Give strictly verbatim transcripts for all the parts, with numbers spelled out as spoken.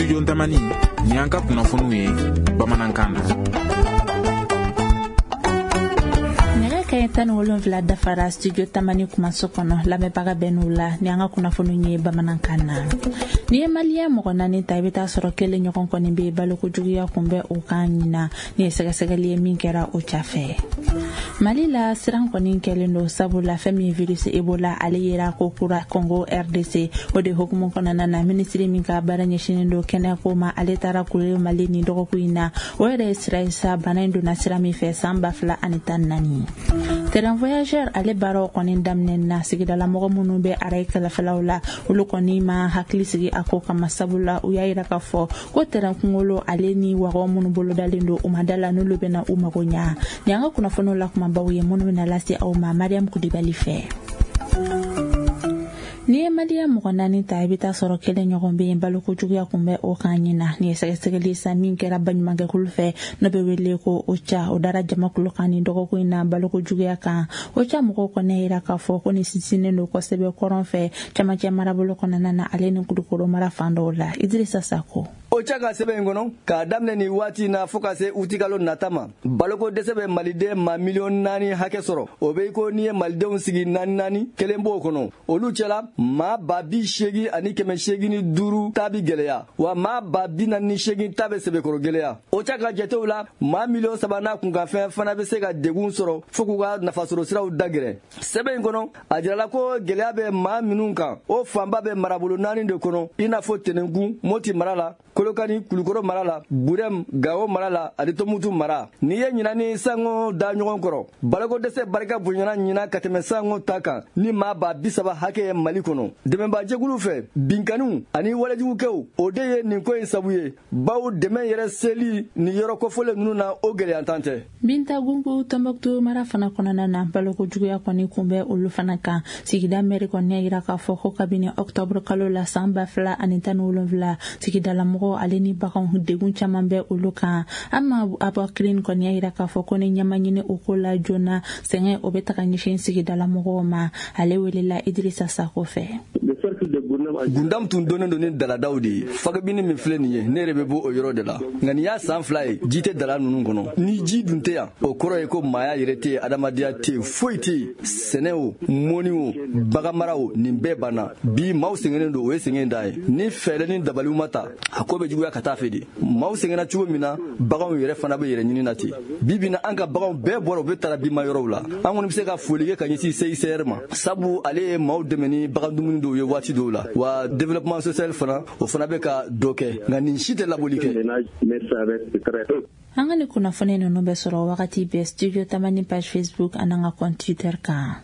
studio Tamani nyanka kunnafoniw ye bamanankan na. Tan wolonfila dafara studio Tamani kumaso kono lamɛbaga bɛn'u la ni an ka kunnafoniw ye bamanankan na. Ni ye maliyɛn mɔgɔ naani ta i bɛ taa sɔrɔ kelen ɲɔgɔn kɔni bɛ balokojuguya kunbɛn o kan ɲina ni ye sɛgɛsɛgɛli ye min kɛra o ca fɛ. Mali la siran kɔni kɛlen don sabula fɛn min virus Ebola ale yera ko kura Congo R D C o de hukumu kɔnɔna na minisiri min ka baara ɲɛsinnen don kɛnɛyako ma ale taara kure Mali ni dɔgɔkun in na o yɛrɛ ye sira ye sa bana in donna sira min fɛ san ba fila ani tan naani. Terrain voyageur ale baaraw kɔni daminɛ na sigidala mɔgɔ minnu bɛ araye kɛlɛfɛlaw la olu kɔni ma hakili sigi a ko kama sabula u y'a yira k'a fɔ ko terrain kunkolo ale ni wagaw minnu bolodalen don u ma da la n'olu bɛna u mago ɲa ni an ka kunnafoniw la kumabaw ye minnu bɛna lase aw ma Mariam Kudibali fɛ. Ni ye maliyɛn mɔgɔ naani ta i bɛ taa sɔrɔ kelen ɲɔgɔn bɛ yen balokojuguya kunbɛn o kan ɲina ni ye sɛgɛsɛgɛli sa min kɛra baɲumankɛkulu fɛ n'o bɛ wele ko OCHA o dara jamakulu kan ni dɔgɔkun in na balokojuguya kan OCHA mɔgɔw kɔni yira k'a fɔ ko ni sinsinnen don kosɛbɛ kɔrɔn fɛ camancɛ marabolo kɔnɔna na ale ni Kulukoro mara fan dɔw la Idrissa Sako. OCHA ka sɛbɛn in kɔnɔ k'a daminɛ ni waati na fo ka se uti kalo nata ma baloko dɛsɛ bɛ maliden ma miliyɔn naani hakɛ sɔrɔ o bɛ ko n'i ye malidenw sigi naani naani kelen b'o kɔnɔ olu cɛla maa ba bi seegin ani kɛmɛ seegin ni duuru ta bi gɛlɛya wa maa ba bi naani ni seegin ta bɛ sɛbɛkɔrɔ gɛlɛya OCHA ka jatew la maa miliyɔn saba n'a kunkanfɛn fana bɛ se ka degun sɔrɔ fo k'u ka nafasɔrɔ siraw dagɛrɛ sɛbɛn in kɔnɔ a jirala ko gɛlɛya bɛ maa minnu kan o fanba bɛ marabolo naani de kɔnɔ i n'a fɔ Tɛnɛnkun Moti mara la Kolokani Kulukoro mara la Burem Gao mara la ani Tomutu mara n'i ye ɲina ni sango da ɲɔgɔn kɔrɔ baloko dɛsɛ barika bonyana ɲina ka tɛmɛ sango ta kan ni maa ba bi saba hakɛ ye Mali kɔnɔ dɛmɛbajɛkulu fɛ binkaniw ani walejugukɛw o de ye nin ko in sabu ye baw dɛmɛ yɛrɛ seli ni yɔrɔ kɔfɔlen ninnu na o gɛlɛyantan tɛ. Binta Gungu Tombouctou mara fana kɔnɔna na balokojuguya kɔni kunbɛn olu fana kan sigida mɛri kɔni y'a yira k'a fɔ ko kabini octobre kalo la san ba fila ani tan ni wolonwula sigidala mɔgɔ ale ni baganw degun caman bɛ olu kan ama Abakrin kɔni y'a yira k'a fɔ ko ni ɲama ɲini o ko la joona sɛgɛn o bɛ taga ɲɛsin sigidala mɔgɔw ma ale welela Idrissa Sako fɛ. Gundam tun donnen don ni daladaw de ye fagabini min filɛ nin ye ne yɛrɛ bɛ bɔ o yɔrɔ de la nka nin y'a san fila ye ji tɛ dala ninnu kɔnɔ ni ji dun tɛ yan o kɔrɔ ye ko maaya yɛrɛ tɛ yen adamadenya tɛ yen foyi tɛ yen sɛnɛ o mɔni o baganmara o nin bɛɛ banna bi maaw sɛgɛnnen don o ye sɛgɛn da ye ni fɛɛrɛ ni dabaliw ma ta a ko bɛ juguya ka taa fɛ de maaw sɛgɛnna cogo min na baganw yɛrɛ fana bɛ yɛrɛ ɲini na ten bi bi na an ka baganw bɛɛ bɔra u bɛ taara bima yɔrɔw la an kɔni bɛ se ka foli kɛ ka ɲɛsin C I C R ma sabu ale ye maaw dɛmɛ ni bagan dumuni dɔw ye waati dɔw la wa développement social fana o fana bɛ ka dɔ kɛ nka nin si tɛ labɔli kɛ. An ka ni kunnafoni ninnu bɛ sɔrɔ wagati bɛɛ studio Tamani page Facebook ani an ka compte Twitter kan.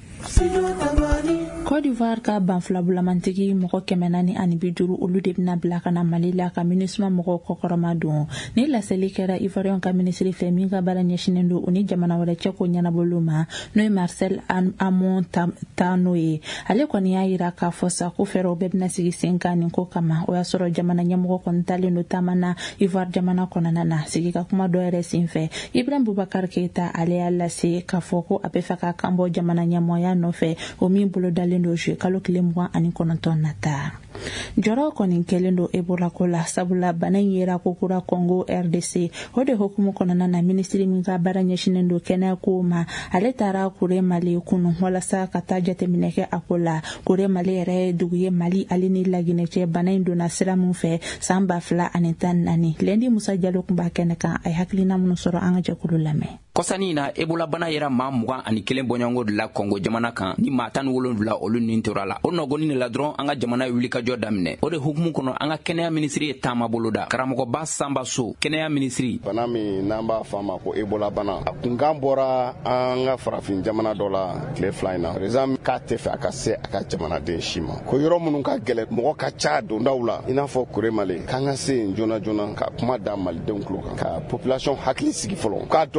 Côte d'Ivoire ka banfilabulamatigi mɔgɔ kɛmɛ naani ani bi duuru olu de bɛna bila ka na Mali la ka MINUSMA mɔgɔw kɔkɔrɔma don ni laseli kɛra Ivoirien ka minisiri fɛ min ka baara ɲɛsinnen don u ni jamana wɛrɛ cɛ ko ɲɛnabolo ma n'o ye Marcel Amon Tano ye ale kɔni y'a yira k'a fɔ sa ko fɛɛrɛw bɛɛ bɛna sigi sen kan nin ko kama o y'a sɔrɔ jamana ɲɛmɔgɔ kɔni talen don taama na Ivoire jamana kɔnɔna na sigi ka kuma dɔ yɛrɛ sen fɛ Ibrahim Boubacar Keita ale y'a lase k'a fɔ ko a bɛ fɛ ka kan bɔ jamana ɲɛmɔgɔya nɔfɛ o min bolo dalen do jue kalo kile mugan ani kɔnɔntɔn nata jɔrɔ kɔni kɛlen do Ebola ko la sabula bana in yera ko kura Congo R D C o de hukumu kɔnɔna na minisiri min ka baara ɲɛsinnen do kɛnɛyako ma ale taara kure Mali kunu walasa ka taa jateminɛ kɛ a ko la kure Mali yɛrɛ dugu ye Mali ale ni Laginɛ cɛ bana in donna sira mun fɛ san ba fila ani tan naani Lendi Musa Jalo kun b'a kɛnɛ kan a ye hakilina minnu sɔrɔ an ka jɛkulu lamɛn. Kɔsani na Ebola bana yɛrɛ maa mugan ani kelen bɔɲɔgɔnko de la Congo jamana kan ni maa tan ni wolonwula olu nin tora la o nɔgɔni de la dɔrɔn an ka jamana ye wuli ka jɔ daminɛ o de hukumu kɔnɔ an ka kɛnɛya minisiri ye taama bolo da karamɔgɔba Samba So kɛnɛya minisiri bana min n'an b'a fɔ a ma ko Ebola bana a kunkan bɔra an ka farafin jamana dɔ la tile fila in na président k'a tɛ fɛ a ka se a ka jamanaden si ma ko yɔrɔ minnu ka gɛlɛn mɔgɔ ka ca dondaw la i n'a fɔ Kure Mali k'an ka se yen joona joona ka kuma da malidenw tulo kan ka population hakili sigi fɔlɔ k'a dɔn k'a fɔ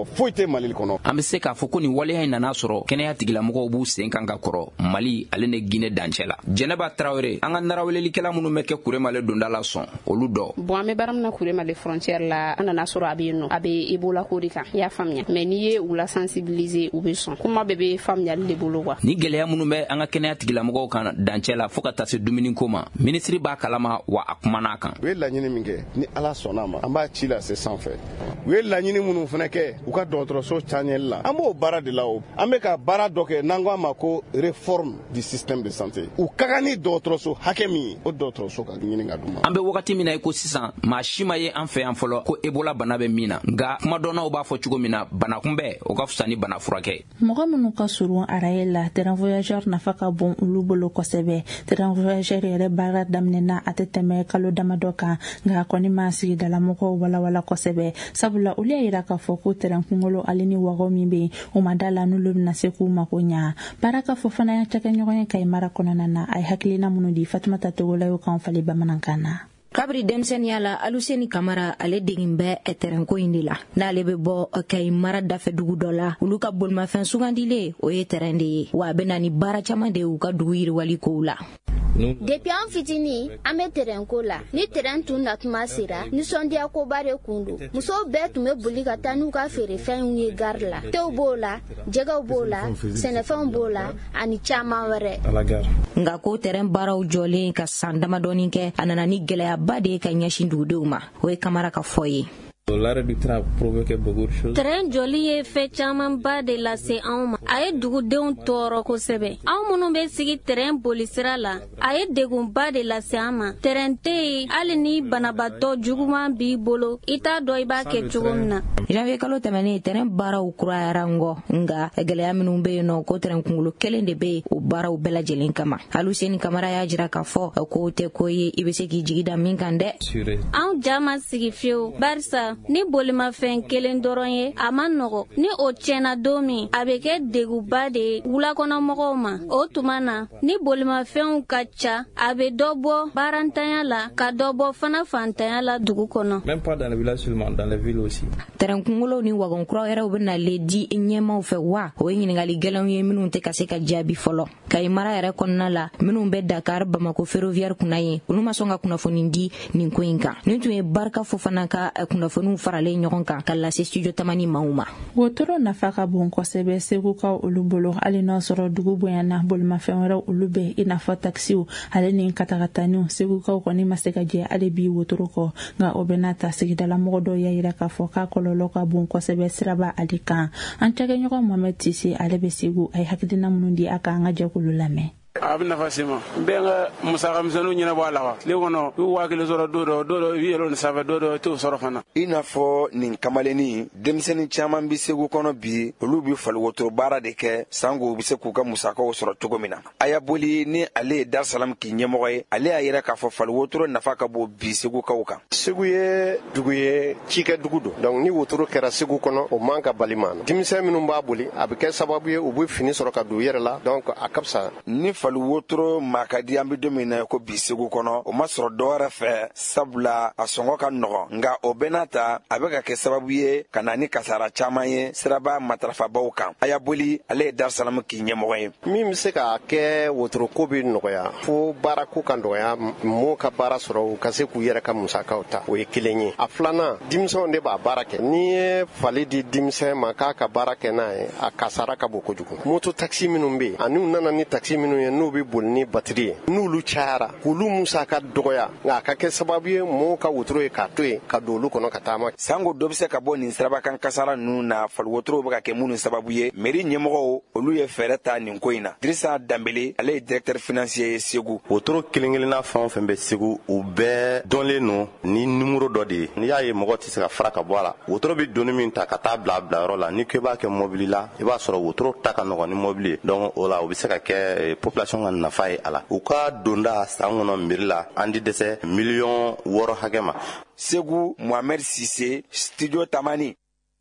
foyi tɛ Mali kɔnɔ. An bɛ se k'a fɔ ko nin waleya in nana sɔrɔ kɛnɛya tigilamɔgɔw b'u sen kan ka kɔrɔ Mali ale ne Guinée dancɛ la. Jɛnɛba Traoré an ka narawelelikɛla minnu bɛ kɛ Kuremale donda la sɔn olu dɔ. Bon an bɛ baara min na Kuremale frontière la an nana sɔrɔ a bɛ yen nɔ a bɛ Ebola ko de kan i y'a faamuya mais n'i ye u la sensibiliser u bɛ sɔn kuma bɛɛ bɛ faamuyali de bolo quoi. Ni gɛlɛya minnu bɛ an ka kɛnɛya tigilamɔgɔw kan dancɛ la fo ka taa se dumuni ko ma ministre b'a kalama wa a kumana kan. U ye laɲini min kɛ ni Ala sɔnna ma an b'a ci lase sanfɛ. U ye laɲini minnu fana kɛ u ka dɔgɔtɔrɔso caaɲɛli la an b'o baara de la o an bɛ ka baara dɔ kɛ n'an ko a ma ko réforme du système de santé u ka kan ni dɔgɔtɔrɔso hakɛ min ye o dɔgɔtɔrɔso ka ɲini ka d'u ma. An bɛ wagati min na i ko sisan maa si ma ye an fɛ yan fɔlɔ ko Ebola bana bɛ min na nka kumadɔnnaw b'a fɔ cogo min na bana kunbɛn o ka fisa ni bana furakɛ. Mɔgɔ minnu ka surun araye la terrain voyageur nafa ka bon olu bolo kosɛbɛ terrain voyageur yɛrɛ baara daminɛna a tɛ tɛmɛ kalo damadɔ kan nka a kɔni ma sigidala mɔgɔw walawala kosɛbɛ sabula olu y'a yira k'a fɔ ko terrain kunkolo ale ni wagaw min bɛ yen o ma da la n'olu bɛna se k'u mako ɲa baara ka fɔ fana cakɛɲɔgɔn ye Kayi mara kɔnɔna na a ye hakilina minnu di Fatumata Togola y'o kan fali bamanankan na. Kabri denmisɛnniya la Aluseni Kamara ale degin bɛ terrainko in de la n'ale bɛ bɔ Kayi mara dafɛ dugu dɔ la olu ka bolimafɛn sugandile o ye terrain de ye wa a bɛ na ni baara caman de u ka dugu yiriwali kow la. Depuis an fitini an bɛ terrain ko la ni terrain tun na tuma sera nisɔndiya koba de kun don musow bɛɛ tun bɛ boli ka taa n'u ka feerefɛnw ye gare la tew b'o la jɛgɛw b'o la sɛnɛfɛnw b'o la ani caman wɛrɛ nka ko terrain baaraw jɔlen ka san damadɔni kɛ a nana ni gɛlɛyaba de ye ka ɲɛsin dugudenw ma o ye Kamara ka fɔ ye. Terrain joli ye fɛn camanba de lase anw ma a ye dugudenw tɔɔrɔ kosɛbɛ anw minnu bɛ sigi terrain bolisira la a ye degunba de lase an ma terrain tɛ yen hali ni banabaatɔ juguman b'i bolo i t'a dɔn i b'a kɛ cogo min na. janvier kalo tɛmɛnen terrain baaraw kurayara ngɔ nka gɛlɛya minnu bɛ yen nɔ ko terrain kunkolo kelen de bɛ yen o baaraw bɛɛ lajɛlen kama Aluseni Kamara y'a jira k'a fɔ ko tɛ ko ye i bɛ se k'i jigi da min kan dɛ. Anw ja ma sigi fiyewu barisa ni bolimafɛn kelen dɔrɔn ye a ma nɔgɔ ni o tiɲɛna don min a bɛ kɛ deguba de ye wulakɔnɔmɔgɔw ma o tuma na ni bolimafɛnw ka ca a bɛ dɔ bɔ baarantanya la ka dɔ bɔ fana fantanya la dugu kɔnɔ. terrain kunkolo ni wagon kura yɛrɛw bɛ nalen di ɲɛmaw fɛ wa o ye ɲininkali gɛlɛnw ye minnu tɛ ka se ka jaabi fɔlɔ Kayi mara yɛrɛ kɔnɔna la minnu bɛ Dakar Bamako ferroviaire kunna ye olu ma sɔn ka kunnafoni di nin ko in kan nin tun ye Barika Fofana ka kunnafoniw faralen ɲɔgɔn kan ka lase studio tamani maaw ma. Wotoro nafa ka bon kosɛbɛ segukaw olu bolo hali n'a sɔrɔ dugu bonyana bolimafɛn wɛrɛw olu bɛ i n'a fɔ taxiw ale ni katagataniw segukaw kɔni ma se ka jɛ ale bi wotoro kɔ nka o bɛna ta sigidala mɔgɔ dɔw y'a yira k'a fɔ k'a kɔlɔlɔ ka bon kosɛbɛ siraba ale kan an cakɛɲɔgɔn Mohamed Tise ale bɛ Segu a ye hakilina minnu di a kan an ka jɛkulu lamɛn. A bɛ nafa se ma n bɛ n ka musaka misɛnninw ɲɛnabɔ a la wa tile kɔnɔ i waa kelen sɔrɔ don dɔ don dɔ i bɛ yɛlɛ nin sanfɛ don dɔ i t'o sɔrɔ fana. I n'a fɔ nin kamalennin denmisɛnnin caman bɛ Segu kɔnɔ bi olu bɛ fali wotoro baara de kɛ sanko u bɛ se k'u ka musakaw sɔrɔ cogo min na a y'a boli ni ale ye Darusalam k'i ɲɛmɔgɔ ye ale y'a yɛrɛ k'a fɔ fali wotoro nafa ka bon bi Segukaw kan. Segu ye dugu ye cikɛ dugu don donc ni wotoro kɛra Segu kɔnɔ o man ka bali maa na denmisɛn minnu b'a boli a bɛ kɛ sababu ye u bɛ fini sɔrɔ ka don u yɛrɛ la donc a ka fisa. Ni fali wotoro maa ka di an bɛ don min na ko bi Segu kɔnɔ o ma sɔrɔ dɔwɛrɛ fɛ sabula a sɔngɔ ka nɔgɔn nka o bɛɛ n'a ta a bɛ ka kɛ sababu ye ka na ni kasara caman ye siraba matarafabaw kan a y'a boli ale ye Darusalam k'i ɲɛmɔgɔ ye. Min bɛ se ka kɛ wotoro ko bɛ nɔgɔya fo baara ko ka nɔgɔya mɔgɔw ka baara sɔrɔ u ka se k'u yɛrɛ ka musakaw ta o ye kelen ye. A filanan denmisɛnw de b'a baara kɛ n'i ye fali di denmisɛn ma k'a ka baara kɛ n'a ye a kasara ka bon kojugu. Moto taxi minnu bɛ yen ani u nana ni taxi minnu ye n'u bɛ boli ni batiri ye n'olu cayara k'olu musaka dɔgɔya nka a ka kɛ sababu ye mɔgɔw ka wotoro ye k'a to yen ka don olu kɔnɔ ka taama. Sango dɔ bɛ se ka bɔ nin sirabakan kasara ninnu na fali wotoro bɛ ka kɛ minnu sababu ye mairie ɲɛmɔgɔw olu ye fɛɛrɛ ta nin ko in na. Dirisa Danbele ale ye directeur financier ye Segu. Wotoro kelen kelenna fɛn o fɛn bɛ Segu u bɛɛ dɔnlen don ni numéro dɔ de ye n'i y'a ye mɔgɔ tɛ se ka fara ka bɔ a la wotoro bɛ donni min ta ka taa bila bila yɔrɔ la ni ko i b'a kɛ mobili la i b'a sɔrɔ wotoro ta ka nɔgɔn ni mobili ye donc o la o bɛ se ka kɛ population ka nafa ye a la. U ka donda san kɔnɔ mairie la an di dɛsɛ miliyɔn wɔɔrɔ hakɛ ma. Segu Mohamed Sise studio Tamani.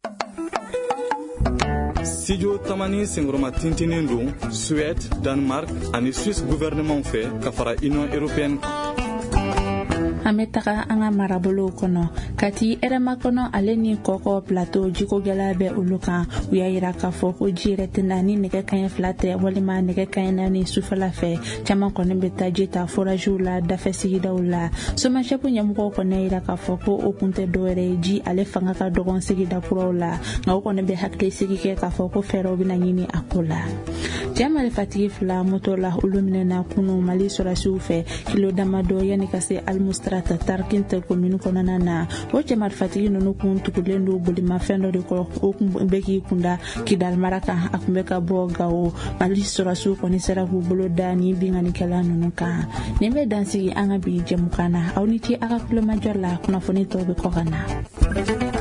Studio Tamani sengoroma tintinin don Suède, Danemark ani Suisse gouvernement fɛ ka fara Union européenne. Ametaka anga marabolo kono kati erema kono aleni koko plateau jiko gela be uluka uya ira ka fo ko jire tinani nege kan flate walima nege kan nani sufala fe chama kono beta jita forajula da fesi daula soma shapu nyamuko kono ira ka fo ko okunte doere ji ale fanga ka dogon sigi da kurola nga kono be hakle sigi ke ka fo ko fero bina nyini akola jama le fatigi fla motola ulumine na kunu mali sura sufe kilo damado yani kase almustrata tarkinte kominu konana na o jama fatigi no kun tukulendo bulima fendo de ko o beki kunda kidal maraka akumbeka boga o mali sura su koni sera hu bolodani bingani kala nunuka nembe dansi anga bi jemukana auniti aka kulo majorla kuna fonito be kokana